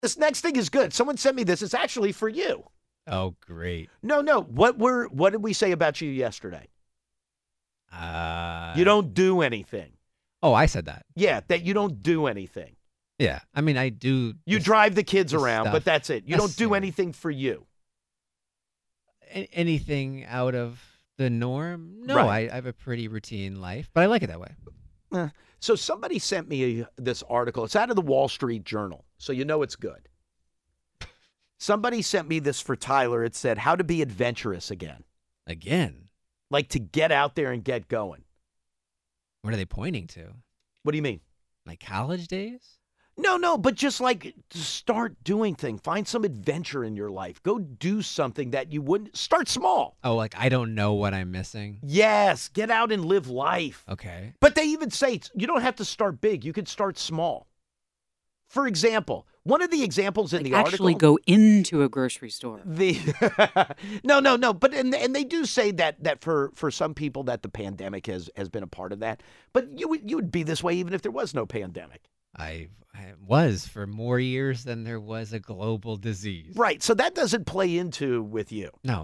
This next thing is good. Someone sent me this. It's actually for you. Oh, great. No. What did we say about you yesterday? You don't do anything. Oh, I said that. Yeah, that you don't do anything. Yeah. I mean, I do. You drive the kids around, stuff but that's it. You don't do necessary. anything for you. Anything out of the norm? No, Right. I have a pretty routine life, but I like it that way. So somebody sent me this article. It's out of the Wall Street Journal, so you know it's good. Somebody sent me this for Tyler. It said, how to be adventurous again. Again? Like to get out there and get going. What are they pointing to? What do you mean? Like college days? No, but just like start doing things. Find some adventure in your life. Go do something that you wouldn't. Start small. Oh, like I don't know what I'm missing? Yes, get out and live life. Okay. But they even say you don't have to start big. You could start small. For example, one of the examples in the article. Actually go into a grocery store. No. But and they do say that for some people that the pandemic has been a part of that. But you would be this way even if there was no pandemic. I was for more years than there was a global disease. Right. So that doesn't play into with you. No.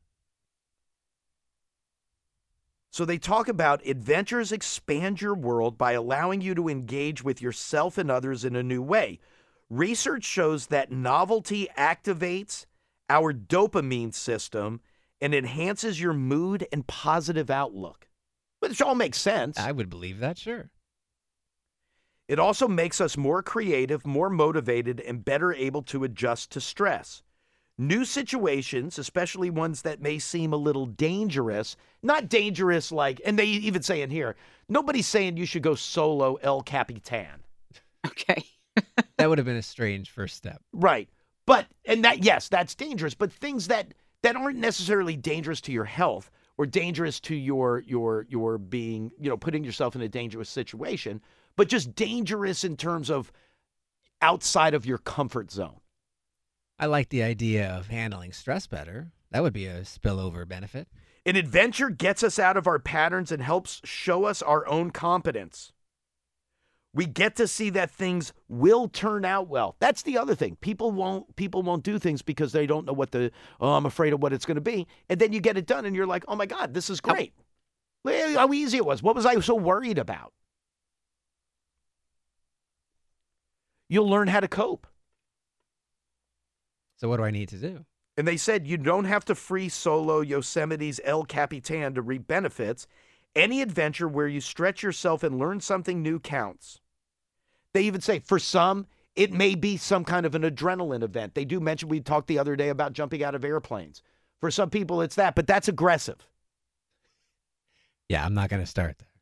So they talk about adventures expand your world by allowing you to engage with yourself and others in a new way. Research shows that novelty activates our dopamine system and enhances your mood and positive outlook. Which all makes sense. I would believe that, sure. It also makes us more creative, more motivated, and better able to adjust to stress. New situations, especially ones that may seem a little dangerous, not dangerous like, and they even say in here, nobody's saying you should go solo El Capitan. Okay. That would have been a strange first step. Right. But, and that, yes, that's dangerous, but things that aren't necessarily dangerous to your health or dangerous to your being, putting yourself in a dangerous situation, but just dangerous in terms of outside of your comfort zone. I like the idea of handling stress better. That would be a spillover benefit. An adventure gets us out of our patterns and helps show us our own competence. We get to see that things will turn out well. That's the other thing. People won't do things because they don't know I'm afraid of what it's going to be. And then you get it done and you're like, oh my God, this is great. How easy it was. What was I so worried about? You'll learn how to cope. So what do I need to do? And they said you don't have to free solo Yosemite's El Capitan to reap benefits. Any adventure where you stretch yourself and learn something new counts. They even say for some, it may be some kind of an adrenaline event. They do mention, we talked the other day about jumping out of airplanes. For some people, it's that, but that's aggressive. Yeah, I'm not going to start there.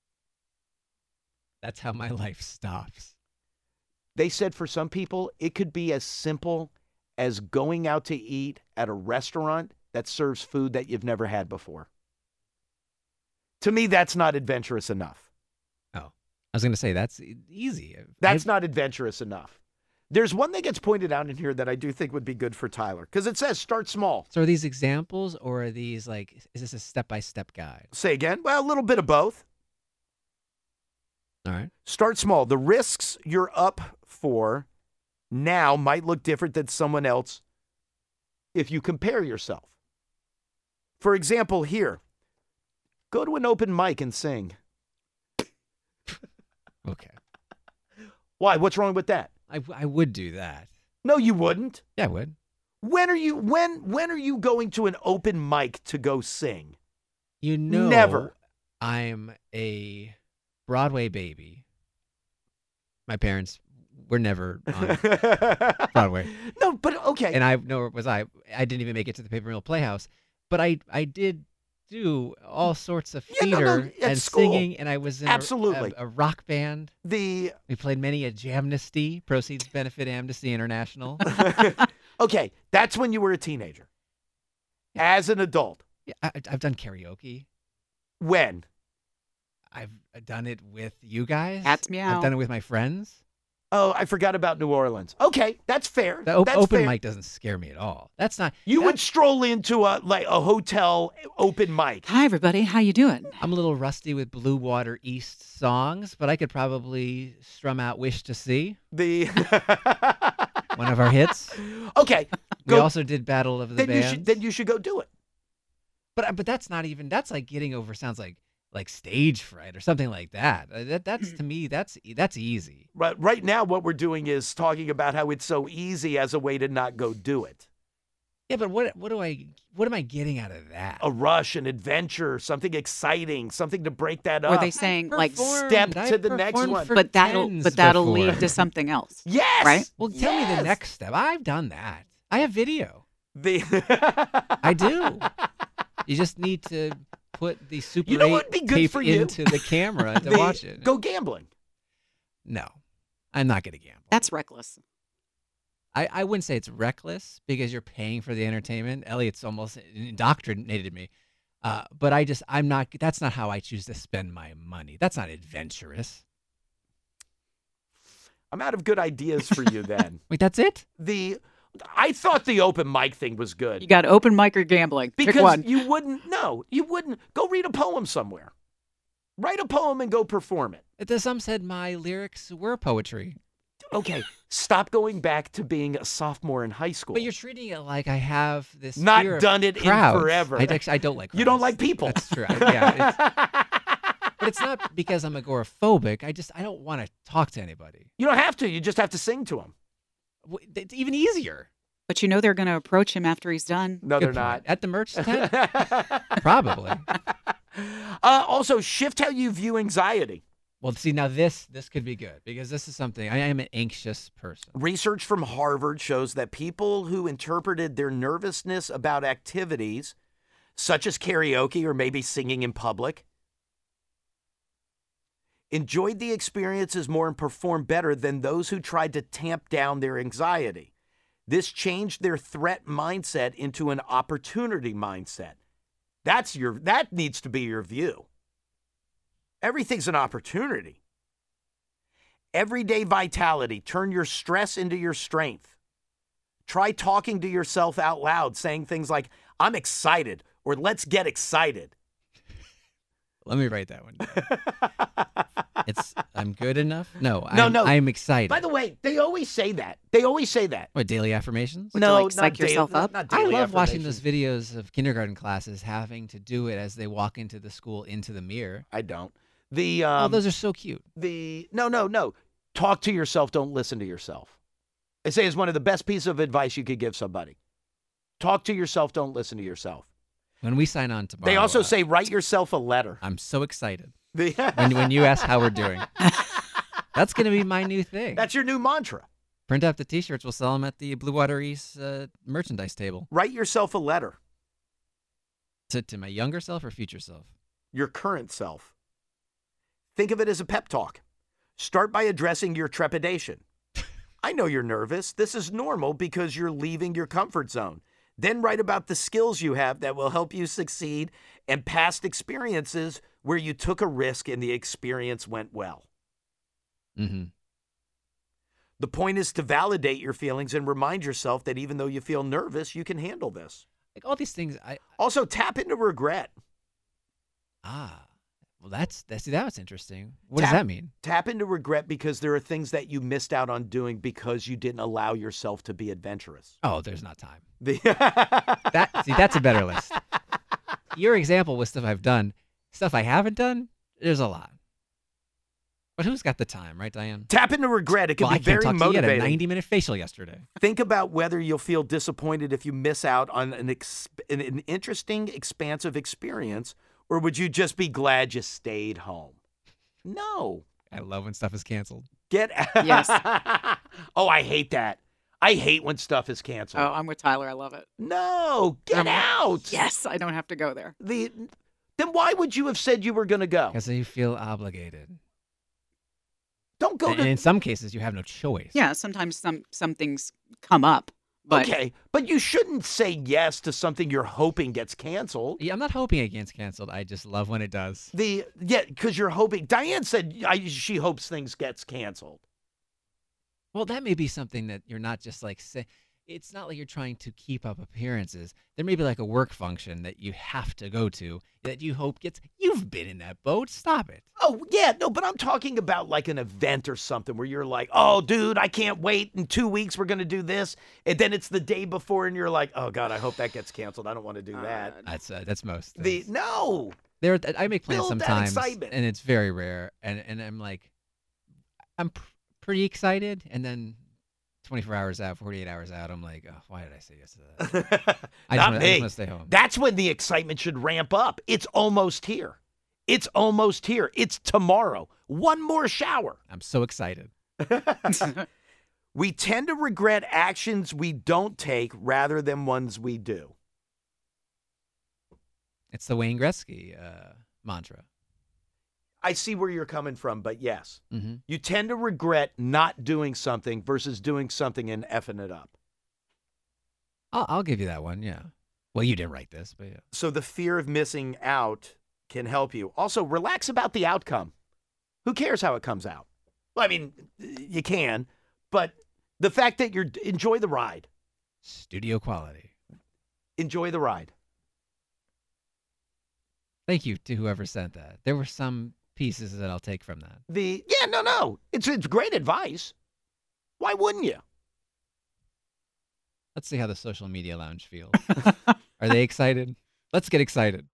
That's how my life stops. They said for some people, it could be as simple as going out to eat at a restaurant that serves food that you've never had before. To me, that's not adventurous enough. Oh, I was going to say that's easy. That's not adventurous enough. There's one that gets pointed out in here that I do think would be good for Tyler because it says start small. So are these examples or are these is this a step-by-step guide? Say again? Well, a little bit of both. All right. Start small. The risks you're up for now might look different than someone else if you compare yourself. For example, here, go to an open mic and sing. Okay. Why? What's wrong with that? I would do that. No, you wouldn't. Yeah, I would. When are you going to an open mic to go sing? Never. I'm a Broadway baby. My parents were never on Broadway. No, but okay. And I didn't even make it to the Paper Mill Playhouse, but I did do all sorts of theater and school. Singing, and I was in Absolutely. a rock band. We played many a Jamnesty. Proceeds benefit Amnesty International. Okay, that's when you were a teenager. As an adult. Yeah, I've done karaoke. When? I've done it with you guys. Cat's meow. I've done it with my friends. Oh, I forgot about New Orleans. Okay, that's fair. The That's open fair. mic doesn't scare me at all. That's not. You would stroll into a hotel open mic. Hi, everybody. How you doing? I'm a little rusty with Blue Water East songs, but I could probably strum out "Wish to See." One of our hits. Okay, We go. also did Battle of the Then you Bands. should go do it. But that's not even. That's like getting over. Sounds like stage fright or something like that. That's to me. That's easy. Right now, what we're doing is talking about how it's so easy as a way to not go do it. Yeah, but what am I getting out of that? A rush, an adventure, something exciting, something to break that Were up. they saying like, step to the next performed one. for but that'll tens lead before. to something else. Yes. Right? Well, tell me the Yes. next step. I've done that. I have video. The I do. You just need to put the Super You know 8 what would be good tape for you? into the camera to watch it. Go gambling. No, I'm not going to gamble. That's reckless. I wouldn't say it's reckless because you're paying for the entertainment. Elliot's almost indoctrinated me. But I'm not, that's not how I choose to spend my money. That's not adventurous. I'm out of good ideas for you then. Wait, that's it? I thought the open mic thing was good. You got open mic or gambling. Pick Because one. you wouldn't go read a poem somewhere. Write a poem and go perform it. Some said my lyrics were poetry. Okay, stop going back to being a sophomore in high school. But you're treating it like I have this Not fear of done it in crowds. forever. I don't like crowds. You don't like people. That's true. But it's not because I'm agoraphobic. I don't want to talk to anybody. You don't have to. You just have to sing to them. It's even easier. But you know they're going to approach him after he's done. No, Good they're point. not. At the merch tent? Probably. Also, shift how you view anxiety. Well, see, now this could be good because this is something. I am an anxious person. Research from Harvard shows that people who interpreted their nervousness about activities, such as karaoke or maybe singing in public, enjoyed the experiences more and performed better than those who tried to tamp down their anxiety. This changed their threat mindset into an opportunity mindset. That needs to be your view. Everything's an opportunity. Everyday vitality. Turn your stress into your strength. Try talking to yourself out loud, saying things like, I'm excited, or let's get excited. Let me write that one down. I'm good enough? No. No. I'm excited. By the way, they always say that. They always say that. What, daily affirmations? Would you, like, psych yourself up? Not I daily love watching those affirmations. videos of kindergarten classes having to do it as they walk into the school, into the mirror. I don't. Those are so cute. No. Talk to yourself. Don't listen to yourself. I say it's one of the best pieces of advice you could give somebody. Talk to yourself. Don't listen to yourself. When we sign on tomorrow, They also say write yourself a letter. I'm so excited The- when you ask how we're doing. That's going to be my new thing. That's your new mantra. Print out the T-shirts. We'll sell them at the Blue Water East merchandise table. Write yourself a letter. To my younger self or future self? Your current self. Think of it as a pep talk. Start by addressing your trepidation. I know you're nervous. This is normal because you're leaving your comfort zone. Then write about the skills you have that will help you succeed and past experiences where you took a risk and the experience went well. Mm-hmm. The point is to validate your feelings and remind yourself that even though you feel nervous, you can handle this. Like all these things, Also, tap into regret. Well, that was interesting. What does that mean? Tap into regret because there are things that you missed out on doing because you didn't allow yourself to be adventurous. Oh, there's not time. The- That's a better list. Your example was stuff I've done. Stuff I haven't done, there's a lot. But who's got the time, right, Diane? Tap into regret. It can Well, be I can't very talk to you. You had a motivating. 90-minute facial yesterday. Think about whether you'll feel disappointed if you miss out on an interesting, expansive experience, or would you just be glad you stayed home? No. I love when stuff is canceled. Get Yes. Oh, I hate that. I hate when stuff is canceled. Oh, I'm with Tyler. I love it. No, get out. Yes, I don't have to go there. Then why would you have said you were going to go? Because you feel obligated. Don't go And to. in some cases, you have no choice. Yeah, sometimes some things come up, but Okay, but you shouldn't say yes to something you're hoping gets canceled. Yeah, I'm not hoping it gets canceled. I just love when it does. Because you're hoping. Diane said she hopes things gets canceled. Well, that may be something that you're not just like say. it's not like you're trying to keep up appearances. There may be like a work function that you have to go to that you hope gets. You've been in that boat. Stop it. Oh, yeah, no, but I'm talking about like an event or something where you're like, oh, dude, I can't wait. In 2 weeks, we're going to do this. And then it's the day before, and you're like, oh, God, I hope that gets canceled. I don't want to do that. That's most. No. I make plans Build that sometimes, excitement. and it's very rare. And I'm like, I'm pretty excited, and then 24 hours out, 48 hours out, I'm like, oh, why did I say yes to that? I just want to stay home. That's when the excitement should ramp up. It's almost here. It's almost here. It's tomorrow. One more shower. I'm so excited. We tend to regret actions we don't take rather than ones we do. It's the Wayne Gretzky mantra. I see where you're coming from, but yes. Mm-hmm. You tend to regret not doing something versus doing something and effing it up. I'll give you that one, yeah. Well, you didn't write this, but yeah. So the fear of missing out can help you. Also, relax about the outcome. Who cares how it comes out? Well, I mean, you can, but the fact that enjoy the ride. Studio quality. Enjoy the ride. Thank you to whoever sent that. There were some pieces that I'll take from that. No. It's great advice. Why wouldn't you? Let's see how the social media lounge feels. Are they excited? Let's get excited.